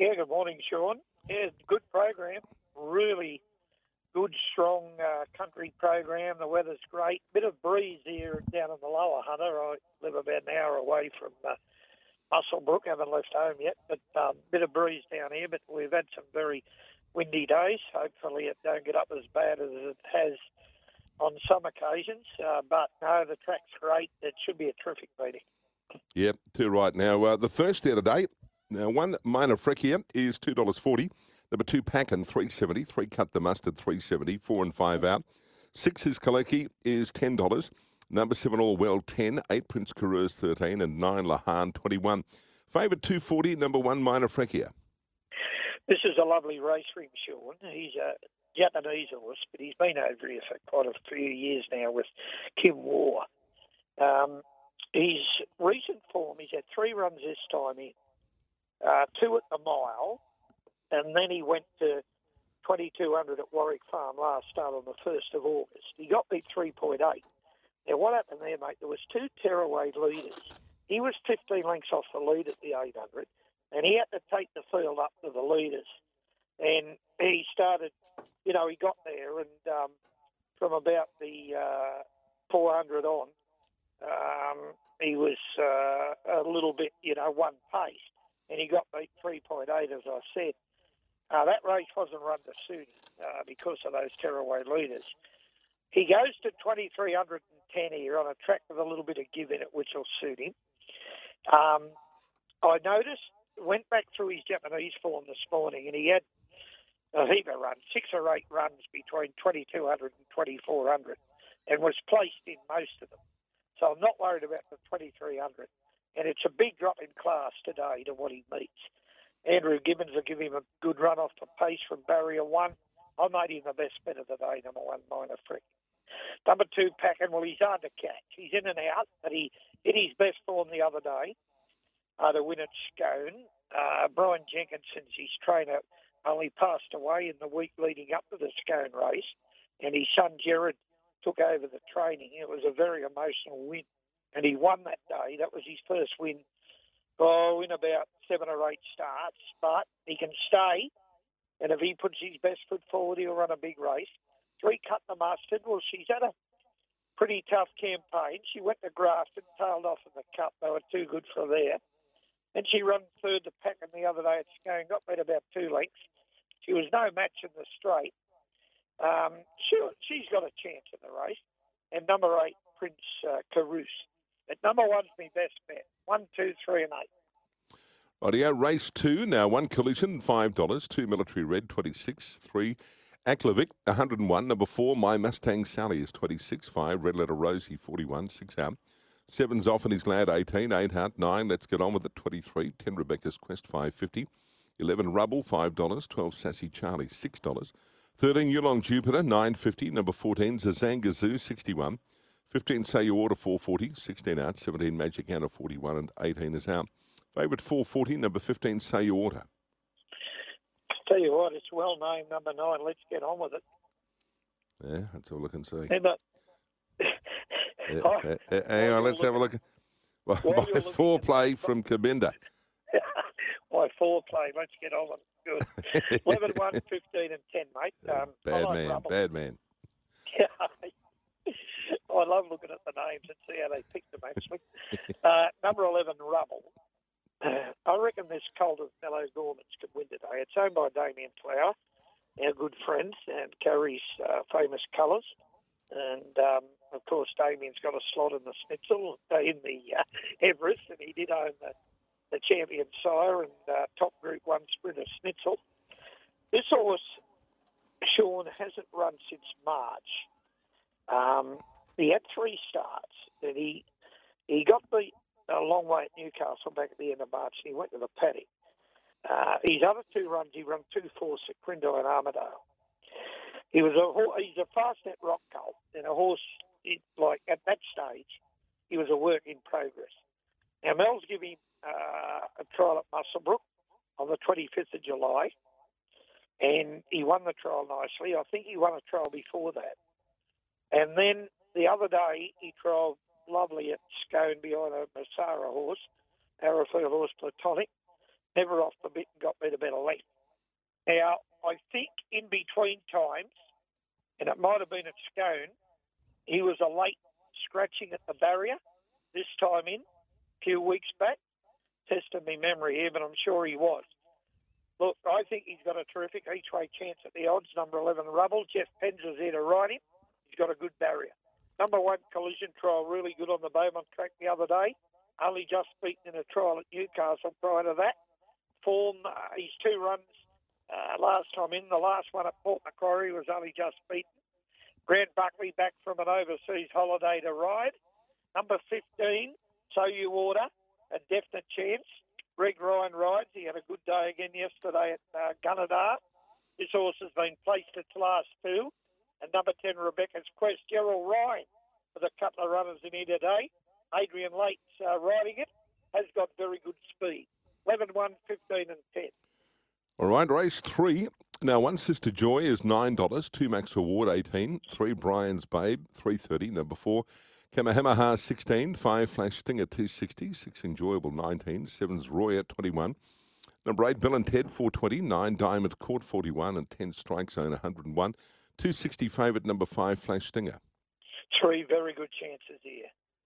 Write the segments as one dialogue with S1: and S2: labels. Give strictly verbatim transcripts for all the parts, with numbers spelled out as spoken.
S1: Yeah, good morning, Sean. Yeah, good program. Really good, strong uh, country program. The weather's great. Bit of breeze here down in the Lower Hunter. I live about an hour away from uh, Musselbrook. Haven't left home yet, but um, bit of breeze down here. But we've had some very windy days. Hopefully it don't get up as bad as it has on some occasions. Uh, but no, the track's great. It should be a terrific meeting.
S2: Yep, two right now. Uh, the first there today, now one minor Frecia is two dollars forty. Number two Packin, three dollars seventy. Three Cut the Mustard, three dollars seventy. Four and five out. Six is Kalecki is ten dollars. Number seven All Well, ten dollars. Eight Prince Careers, thirteen dollars. And nine Lahan, twenty-one dollars. Favourite two forty, number one minor Frecia.
S1: This is a lovely race for him, Sean. He's a Japanese horse, but he's been over here for quite a few years now with Kim War. Um, his recent form, he's had three runs this time in, uh, two at the mile, and then he went to twenty-two hundred at Warwick Farm last start on the first of August. He got beat three point eight. Now, what happened there, mate, there was two tearaway leaders. He was fifteen lengths off the lead at the eight hundred, and he had to take the field up to the leaders. And he started, you know, he got there, and um, from about the uh, four hundred on, um, he was uh, a little bit, you know, one pace, and he got beat three point eight, as I said. Uh, that race wasn't run to suit him uh, because of those tearaway leaders. He goes to twenty-three ten here on a track with a little bit of give in it, which will suit him. Um, I noticed, went back through his Japanese form this morning, and he had a heap of runs, six or eight runs between twenty-two hundred and twenty-four hundred, and was placed in most of them. So I'm not worried about the twenty-three hundred. And it's a big drop in class today to what he meets. Andrew Gibbons will give him a good run off the pace from barrier one. I made him the best bet of the day, number one, minor Frick. Number two, Packin, well, he's hard to catch. He's in and out, but he hit his best form the other day uh, to win at Scone. Uh, Brian Jenkinson's his trainer only passed away in the week leading up to the Scone race, and his son Jared took over the training. It was a very emotional win, and he won that day. That was his first win, oh, in about seven or eight starts, but he can stay, and if he puts his best foot forward, he'll run a big race. Three Cut the Mustard, well, she's had a pretty tough campaign. She went to Grafton, tailed off in the Cup. They were too good for there. And she ran third to Packin the other day at Scone, got beat about two lengths. She was no match in the straight. Um, she, she's got a chance in the race. And number eight, Prince uh, Carouse. At number one's my best bet. One, two, three, and eight.
S2: Rightio, race two. Now, one Collision, five dollars. Two Military Red, twenty-six. Three Aklovic, one hundred and one. Number four, My Mustang Sally is twenty-six. Five, Red Letter Rosie, forty-one. Six out. Seven's Off and His Lad, eighteen. Eight out. Nine, Let's Get On With It, twenty-three. Ten, Rebecca's Quest, five fifty. Eleven, Rubble, five dollars. Twelve, Sassy Charlie, six dollars. Thirteen, Yulong Jupiter, nine fifty. Number fourteen, Zazanga Zoo, sixty-one. Fifteen, Say Your Order, four forty. Sixteen out. Seventeen, Magic Anna, forty-one. And eighteen is out. Favourite, four forty. Number fifteen, Say Your Order.
S1: Tell you what, it's well named number nine. Let's Get On With It.
S2: Yeah, that's all I can see.
S1: Remember,
S2: yeah, uh, uh, hang on, let's have a look. By, by foreplay from Cabinda.
S1: By foreplay, let's get on with it. Good. eleven, one, fifteen and ten, mate. Um,
S2: bad
S1: like
S2: man,
S1: Rubble.
S2: bad man.
S1: I love looking at the names and see how they picked them, actually. uh, number eleven, Rubble. I reckon this Colt of Mellow Gormans could win today. It's owned by Damien Flower, our good friend, and carries uh, famous colours. And, um, of course, Damien's got a slot in the Schnitzel, uh, in the uh, Everest, and he did own the, the champion sire and uh, top Group one sprinter Schnitzel. This horse, Sean, hasn't run since March. Um, he had three starts, and he he got beat a long way at Newcastle back at the end of March, and he went to the paddock. Uh, his other two runs, he ran two fourths at Crindle and Armadale. He was a he's a fast net rock colt, and a horse it, like at that stage, he was a work in progress. Now Mel's giving uh, a trial at Musselbrook on the twenty-fifth of July, and he won the trial nicely. I think he won a trial before that, and then the other day he trialled lovely at Scone behind a Massara horse, Arrowfield horse Platonic. Never off the bit and got beat about a between times, and it might have been at Scone, he was a late scratching at the barrier this time in, a few weeks back. Tested my memory here, but I'm sure he was. Look, I think he's got a terrific each-way chance at the odds. Number eleven, Rubble. Jeff Penns is there to ride him. He's got a good barrier. Number one, Collision Trial, really good on the Beaumont track the other day. Only just beaten in a trial at Newcastle prior to that. Form, uh, his two runs uh, last time in. The last one at Port Macquarie was only just beaten. Grant Buckley back from an overseas holiday to ride. Number fifteen, So You Order, a definite chance. Greg Ryan rides. He had a good day again yesterday at uh, Gunnedah. This horse has been placed its last two. And number ten, Rebecca's Quest. Gerald Ryan with a couple of runners in here today. Adrian Late's uh, riding it. Has got very good speed. eleven, one, fifteen and ten.
S2: All right, race three. Now, one Sister Joy is nine dollars, two Max Reward eighteen, three Brian's Babe three thirty, number four Kamehameha sixteen, five Flash Stinger two sixty, six Enjoyable nineteen, seven's Roy at twenty-one, number eight Bill and Ted four twenty, nine Diamond Court forty-one, and ten Strike Zone one hundred one, two sixty favourite number five Flash Stinger.
S1: Three very good chances here.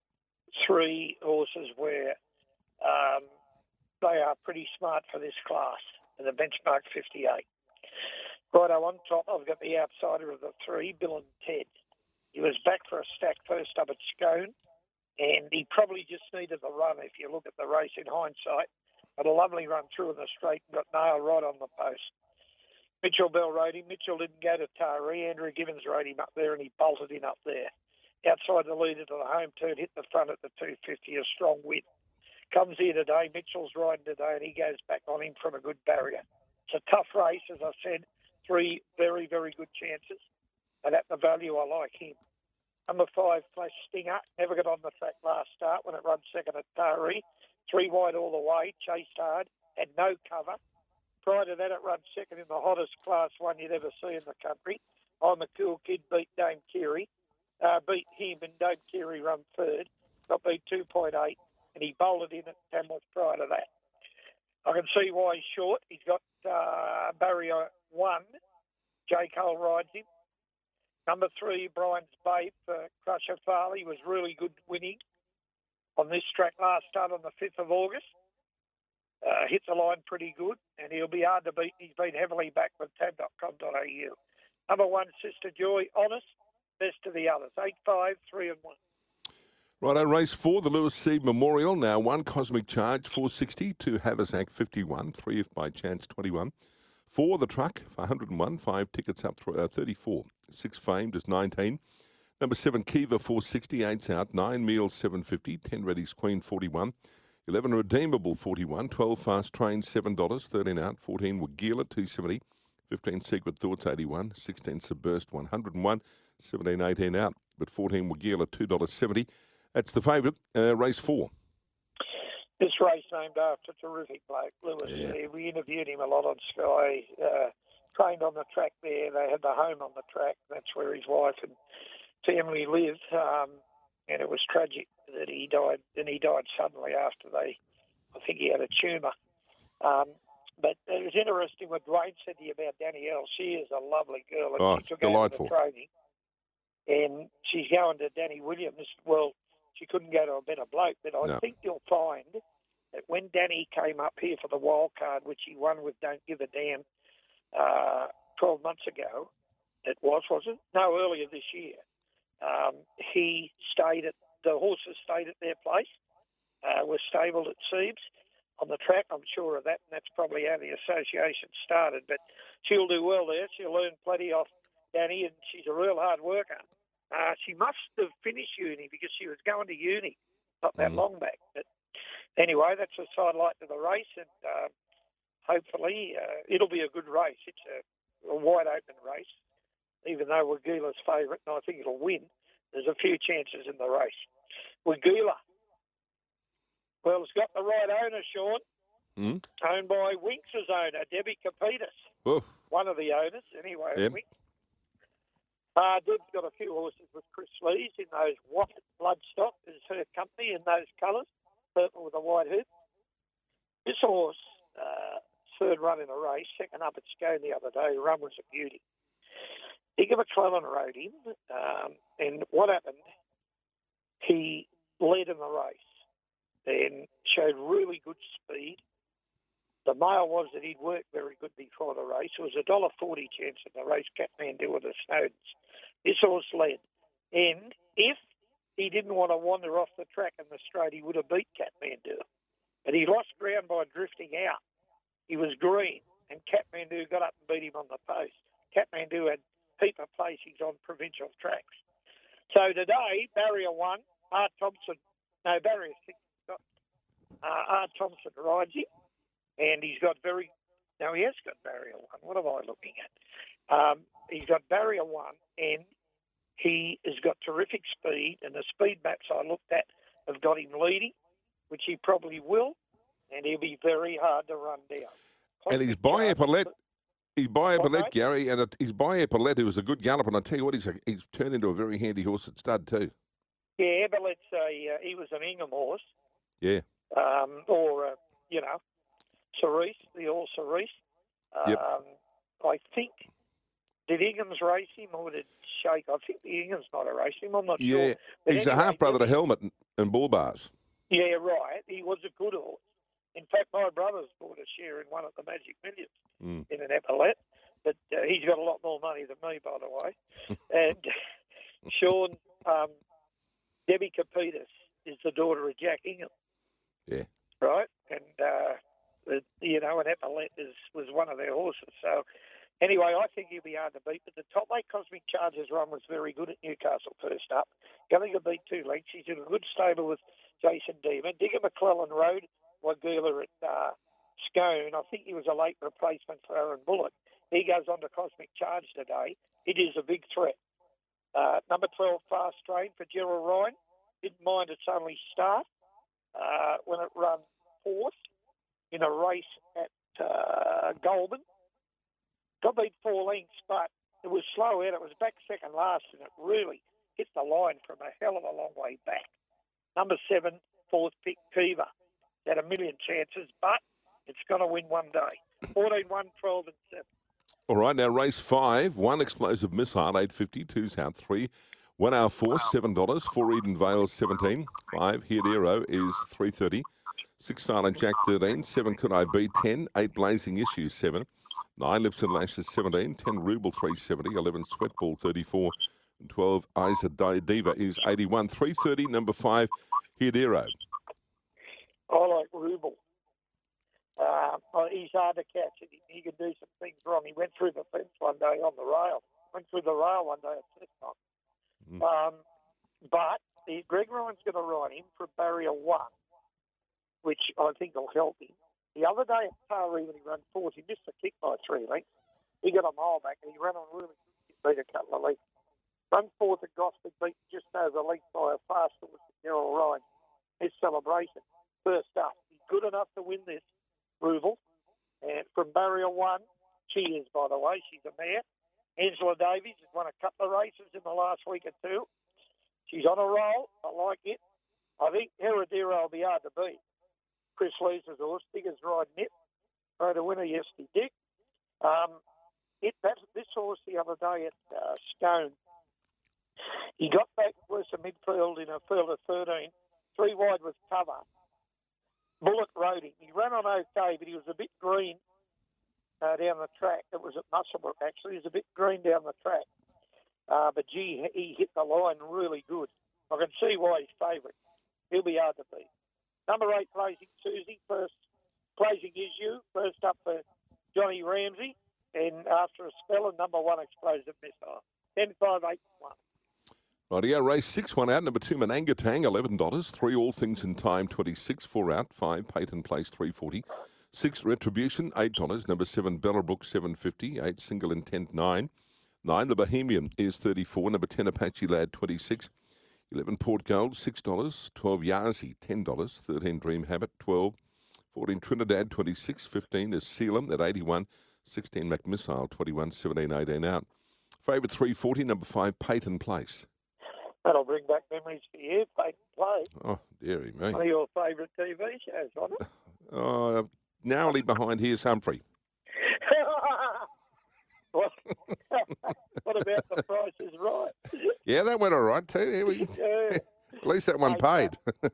S1: Three horses where um, they are pretty smart for this class, and the benchmark fifty-eight. Righto, on top, I've got the outsider of the three, Bill and Ted. He was back for a stack first up at Scone, and he probably just needed the run if you look at the race in hindsight. But a lovely run through in the straight and got nailed right on the post. Mitchell Bell rode him. Mitchell didn't go to Taree. Andrew Gibbons rode him up there, and he bolted in up there. Outside the leader to the home turn, hit the front at the two fifty, a strong win. Comes here today. Mitchell's riding today, and he goes back on him from a good barrier. It's a tough race, as I said. Three very, very good chances. And at the value, I like him. Number five, Flash Stinger. Never got on the track last start when it ran second at Taree. Three wide all the way. Chased hard. Had no cover. Prior to that, it ran second in the hottest class one you'd ever see in the country. I'm a Cool Kid beat Dame Keary. Uh, beat him and Dame Keary run third. Got beat two point eight. And he bowled in at Tamworth prior to that. I can see why he's short. He's got uh, barrier one. J. Cole rides him. Number three, Brian's Babe, uh, Crusher Farley, was really good winning on this track last start on the fifth of August. Uh, hit the line pretty good, and he'll be hard to beat. He's been heavily backed with tab dot com dot a u. Number one, Sister Joy, Honest, best of the others. Eight, five, three, and one.
S2: Righto, race four, the Lewis Seed Memorial. Now, one Cosmic Charge, four sixty, two Haversack, fifty-one, three If By Chance, twenty-one. Four, The Truck, one hundred one, five tickets up for uh, thirty-four. Six Famed is nineteen. Number seven, Kiva, four sixty, eight's out. Nine Meals, seven fifty. Ten Ready's Queen, forty-one. Eleven Redeemable, forty-one. Twelve Fast Train, seven dollars. Thirteen out. Fourteen Wagila, two seventy. Fifteen Secret Thoughts, eighty-one. Sixteen Subburst, one hundred one. Seventeen, eighteen out. But fourteen Wagila, two dollars seventy. That's the favourite. Uh, race four.
S1: This race named after a terrific bloke, Lewis.
S2: Yeah.
S1: We interviewed him a lot on Sky. Uh, trained on the track there. They had the home on the track. That's where his wife and family lived. Um, and it was tragic that he died. And he died suddenly after they, I think he had a tumour. Um, but it was interesting what Dwayne said to you about Danielle. She is a lovely girl. And
S2: Oh,
S1: she took
S2: delightful.
S1: over the training. And she's going to Danny Williams. Well, she couldn't go to a better bloke, but I
S2: No.
S1: think you'll find that when Danny came up here for the wild card, which he won with Don't Give a Damn uh, twelve months ago, it was, wasn't it? No, earlier this year. Um, he stayed at, the horses stayed at their place, uh, were stabled at Seibs on the track, I'm sure of that, and that's probably how the association started. But she'll do well there. She'll learn plenty off Danny, and she's a real hard worker. Uh, she must have finished uni because she was going to uni not that
S2: Mm.
S1: long back. But anyway, that's a sidelight to the race, and uh, hopefully uh, it'll be a good race. It's a, a wide-open race, even though Wagila's favourite, and I think it'll win. There's a few chances in the race. Wagila, well, it's got the right owner, Sean,
S2: Mm.
S1: owned by Winks' owner, Debbie Capitas,
S2: Oh,
S1: one of the owners, anyway.
S2: Yep.
S1: Winks. Uh, Deb's got a few horses with Chris Lees in those Waffet Bloodstock is her company in those colours, purple with a white hoop. This horse, uh, third run in a race, second up at Scone the other day, run was a beauty. Digger McClellan rode him, um, and what happened, he led in the race and showed really good speed. The mail was that he'd worked very good before the race. It was a one dollar forty chance in the race, Kathmandu with the Snowdens. This horse led. And if he didn't want to wander off the track in the straight, he would have beat Kathmandu. But he lost ground by drifting out. He was green, and Kathmandu got up and beat him on the post. Kathmandu had a heap of placings on provincial tracks. So today, Barrier one, Art Thompson, no, Barrier six, got, uh, Art Thompson rides him, and he's got very, no, he has got Barrier one. What am I looking at? Um, he's got Barrier one, and he has got terrific speed, and the speed maps I looked at have got him leading, which he probably will, and he'll be very hard to run down.
S2: And he's by Epaulette. He's by Epaulette,
S1: Okay.
S2: Gary, and it, he's by Epaulette, who was a good gallop, and I tell you what, he's a, he's turned into a very handy horse at stud too.
S1: Yeah, Epaullette's a, uh, he was an Ingham horse.
S2: Yeah.
S1: Um, or, uh, you know, Cerise, the horse Cerise. Um,
S2: Yep.
S1: I think, did Ingham's race him or did Shake? I think the Ingham's might have raced him, I'm not
S2: Yeah,
S1: sure. But
S2: he's a
S1: anyway,
S2: half-brother to
S1: he-
S2: Helmet and, and Bull Bars.
S1: Yeah, right. He was a good horse. In fact, my brother's bought a share in one of the Magic Millions
S2: Mm.
S1: in an Epaulette, but uh, he's got a lot more money than me, by the way. And Sean, um, Debbie Capitas is the daughter of Jack Ingham.
S2: Yeah.
S1: Right? And, uh, the, you know, an Epaulette is, was one of their horses. So, anyway, I think he'll be hard to beat. But the top weight Cosmic Chargers run was very good at Newcastle first up. Going to beat two lengths. He's in a good stable with Jason Deemer. Digger McClellan rode Wagula at uh, Scone. I think he was a late replacement for Aaron Bullock. He goes on to Cosmic Charge today. It is a big threat. Uh, number twelve, Fast Train for Gerald Ryan. Didn't mind its only start uh, when it ran fourth in a race at uh, Goulburn. Got beat four lengths, but it was slow out. It was back second last, and it really hit the line from a hell of a long way back. Number seven, fourth pick, Kiva. Had a million chances, but it's going to win one day. fourteen, one, twelve, and seven.
S2: All right, now race five, one Explosive Missile, eight fifty, two's out three. One Hour Force, seven dollars. Four Eden Vale, seventeen. Five Hidero is three thirty. Six Silent Jack, thirteen. Seven Could I Be, ten. Eight Blazing Issues, seven. Nine Lips and Lashes, seventeen. Ten Ruble, three seventy. Eleven Sweatball, thirty-four. And twelve Isa Diva is eighty-one. three thirty, number five Hidero.
S1: I like Ruble. Uh, oh, he's hard to catch. He, he can do some things wrong. He went through the fence one day on the rail. Went through the rail one day at Chestnut.
S2: Mm.
S1: Um, but the, Greg Ryan's going to ride him for barrier one, which I think will help him. The other day at Taree when he ran fourth, he missed a kick by three lengths. He got a mile back and he ran on really good, beat a couple of lengths. Run fourth at Gosford, beat just over a length by a fast horse to Gerald Ryan. His celebration. First up. He's good enough to win this, Ruble. And from barrier one, she is, by the way, she's a mare. Angela Davies has won a couple of races in the last week or two. She's on a roll. I like it. I think Heredero will be hard to beat. Chris Lee's horse, Digger's riding it. Rode a winner yesterday, Dick. Um, it, that, this horse the other day at uh, Scone, he got back worse than midfield in a field of thirteen. Three wide with cover. Bullock rode him. He ran on okay, but he was a bit green uh, down the track. It was at Musselbrook, actually. He was a bit green down the track. Uh, but, gee, he hit the line really good. I can see why he's favourite. He'll be hard to beat. Number eight, Blazing Susie. First, Blazing Issue. First up for Johnny Ramsey. And after a spell, and number one, Explosive Missile. ten, five, eight, one.
S2: Rightio, race six, one out. Number two, Manangatang, eleven dollars. Three, All Things in Time, twenty-six. Four out. Five, Peyton Place, three forty. Six, Retribution, eight dollars. Number seven, Bellabrook, seven fifty. Eight, Single Intent, nine. Nine, The Bohemian is thirty-four. Number ten, Apache Lad, twenty-six. Eleven, Port Gold, six dollars. Twelve, Yazi, ten dollars. Thirteen, Dream Habit, twelve. Fourteen, Trinidad, twenty-six. Fifteen is Sealam at eighty-one. Sixteen, McMissile, twenty-one. Seventeen, eighteen out. Favourite three forty. Number five, Peyton Place.
S1: That'll bring back memories for you, Peyton Place.
S2: Oh, dearie me.
S1: One of your favourite T V shows, wasn't it?
S2: Oh, narrowly behind Here's Humphrey.
S1: what, what what about the Price is Right?
S2: Yeah, that went all right too. Here we,
S1: Yeah.
S2: at least that one
S1: Mate,
S2: paid.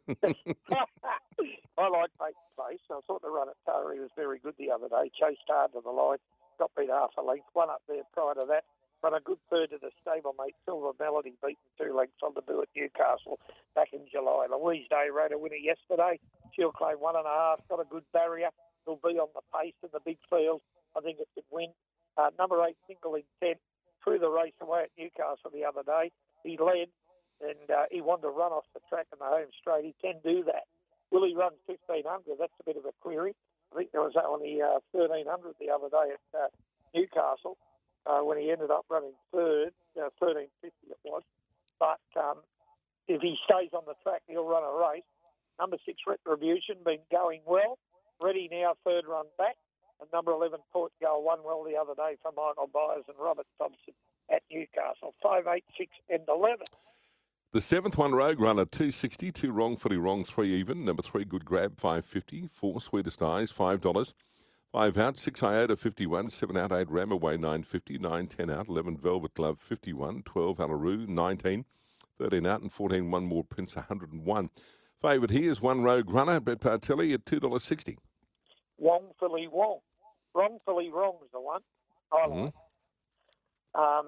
S1: I like Peyton Place. I thought the run at Taree was very good the other day. Chased hard to the line, got beat half a length. One up there prior to that. Run a good third to the stablemate. Silver Melody beaten two lengths on debut at Newcastle back in July. Louise Day rode a winner yesterday. She'll claim one and a half. Got a good barrier. He'll be on the pace in the big field. I think it could win. Uh, number eight, Single Intent, threw the race away at Newcastle the other day. He led and uh, he wanted to run off the track in the home straight. He can do that. Will he run fifteen hundred? That's a bit of a query. I think there was only uh, thirteen hundred the other day at uh, Newcastle uh, when he ended up running third, uh, thirteen fifty it was. But um, if he stays on the track, he'll run a race. Number six, Retribution, been going well. Ready now, third run back. And number eleven, Port Gull, won well the other day for Michael Byers and Robert Thompson at Newcastle. Five, eight, six, and eleven.
S2: The seventh one, Rogue Runner, two sixty, two wrongfully wrong, three even. Number three, Good Grab, five fifty. Four, Sweetest Eyes, five dollars. Five out, six Iota, fifty-one. Seven out, eight Ramaway, nine fifty. Nine, ten out, eleven Velvet Glove, fifty-one. Twelve Alaroo, nineteen. Thirteen out, and fourteen One More Prince, one hundred and one. Favourite here is one Rogue Runner, Brett Partelli at two dollars sixty.
S1: Wrongfully Wrong. Wrongfully Wrong is the one. I like. Mm-hmm. Um,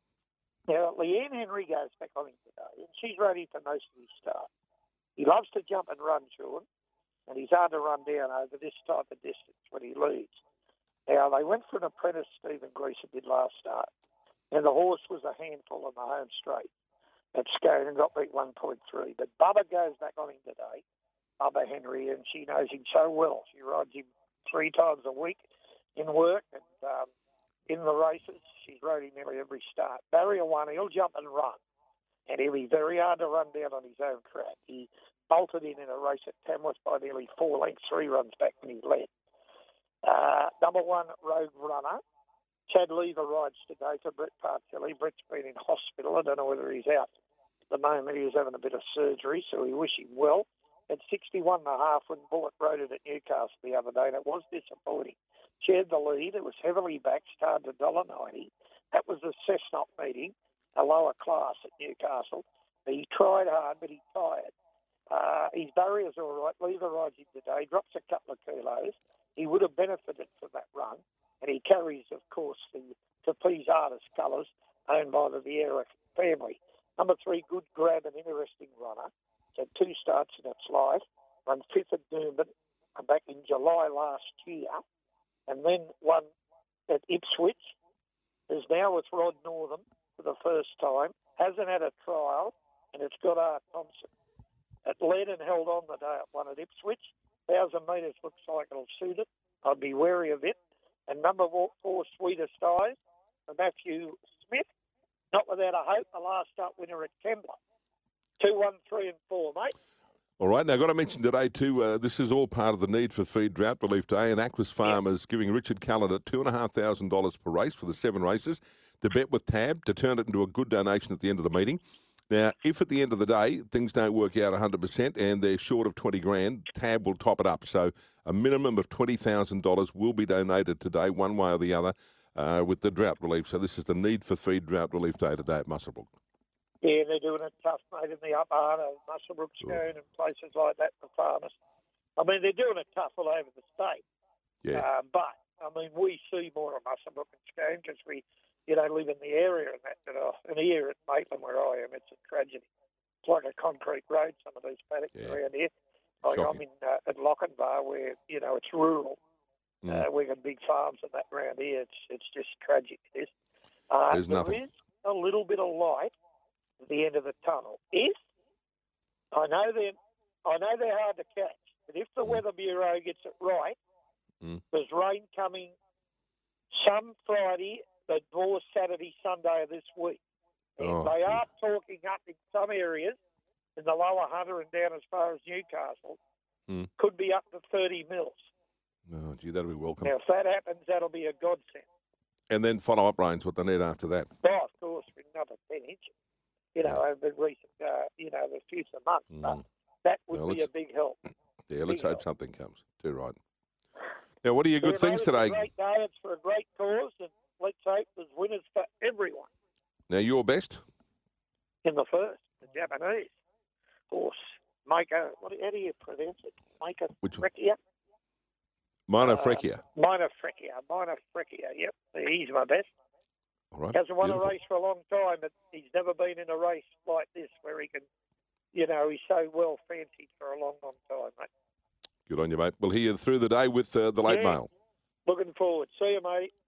S1: now, Leanne Henry goes back on him today, and she's ready for most of his start. He loves to jump and run, Sean, and he's hard to run down over this type of distance when he leads. Now, they went for an apprentice, Stephen Gleeson did last start, and the horse was a handful on the home straight at Scone and got beat one point three. But Bubba goes back on him today, Bubba Henry, and she knows him so well. She rides him three times a week in work and um, in the races. She's rode him nearly every start. Barrier one, he'll jump and run, and he'll be very hard to run down on his own track. He bolted in in a race at Tamworth by nearly four lengths, three runs back when he led. Uh, number one, Rogue Runner. Chad Lever rides today for Brett Partelli. Brett's been in hospital. I don't know whether he's out at the moment. He was having a bit of surgery, so we wish him well. At sixty-one and a half when Bullet rode it at Newcastle the other day, and it was disappointing. Shared the lead. It was heavily backed, started at one dollar ninety. That was the Cessnock meeting, a lower class at Newcastle. He tried hard, but he tired. Uh, his barrier's all right. Lever rides him today, drops a couple of kilos. He would have benefited from that run, and he carries, of course, the Trapeze Artist colours owned by the Vieira family. Number three, Good Grab, an interesting runner. Had two starts in its life. Run fifth at Doomben back in July last year, and then won at Ipswich. Is now with Rod Northam for the first time. Hasn't had a trial, and it's got Art Thompson. It led and held on the day it won at Ipswich. Thousand metres looks like it'll suit it. I'd be wary of it. And number four, Sweetest Eyes, for Matthew Smith. Not without a hope, the last start winner at Kembla. Two, one, three, and four, mate.
S2: All right, now I've got to mention today too, uh, this is all part of the Need for Feed Drought Relief Day, and Aquis Farmers yep. giving Richard Callender two thousand five hundred dollars per race for the seven races to bet with Tab to turn it into a good donation at the end of the meeting. Now, if at the end of the day things don't work out one hundred percent and they're short of twenty grand, Tab will top it up. So a minimum of twenty thousand dollars will be donated today, one way or the other, uh, with the drought relief. So this is the Need for Feed Drought Relief Day today at Muswellbrook.
S1: Yeah, they're doing it tough, mate, in the upper Arno, Muswellbrook, Scone, and places like that for farmers. I mean, they're doing it tough all over the state.
S2: Yeah.
S1: Uh, but, I mean, we see more of Muswellbrook and Scone because we, you know, live in the area and that. But, uh, and here at Maitland, where I am, it's a tragedy. It's like a concrete road, some of these paddocks yeah. around here. Like Shocking. I'm in uh, at Lochinvar, where, you know, it's rural. Mm. Uh, we've got big farms and that around here. It's it's just tragic, it is. Uh,
S2: There's
S1: there
S2: nothing.
S1: is a little bit of light at the end of the tunnel. If I know they're, I know they're hard to catch, but if the mm. Weather Bureau gets it right, mm. there's rain coming some Friday, but more Saturday, Sunday of this week. And
S2: oh,
S1: they
S2: dear.
S1: are talking up in some areas, in the lower Hunter and down as far as Newcastle, mm. could be up to thirty mils.
S2: Oh, gee, that'll be welcome.
S1: Now, if that happens, that'll be a godsend.
S2: And then follow-up rains, what they need after that.
S1: Oh, of course, with another ten inches. You know, yeah. over the recent, uh, you know, the future months. Mm. But that would well, be a big help.
S2: Yeah,
S1: big
S2: let's hope
S1: help.
S2: something comes. Too right. Now, what are your good
S1: yeah,
S2: things
S1: mate,
S2: today?
S1: It's a great day. It's for a great cause, and let's hope there's winners for everyone.
S2: Now, your best?
S1: In the first, the Japanese horse, Maker, what, how do you pronounce it? Maker
S2: Which one?
S1: Frekia?
S2: Minor
S1: Uh,
S2: Frekia.
S1: Minor Frekia, Minor Frekia, yep. He's my best.
S2: All right.
S1: Hasn't won
S2: Beautiful.
S1: a race for a long time, but he's never been in a race like this where he can, you know, he's so well fancied for a long, long time, mate.
S2: Good on you, mate. We'll hear you through the day with uh, the late
S1: Yeah.
S2: mail.
S1: Looking forward. See you, mate.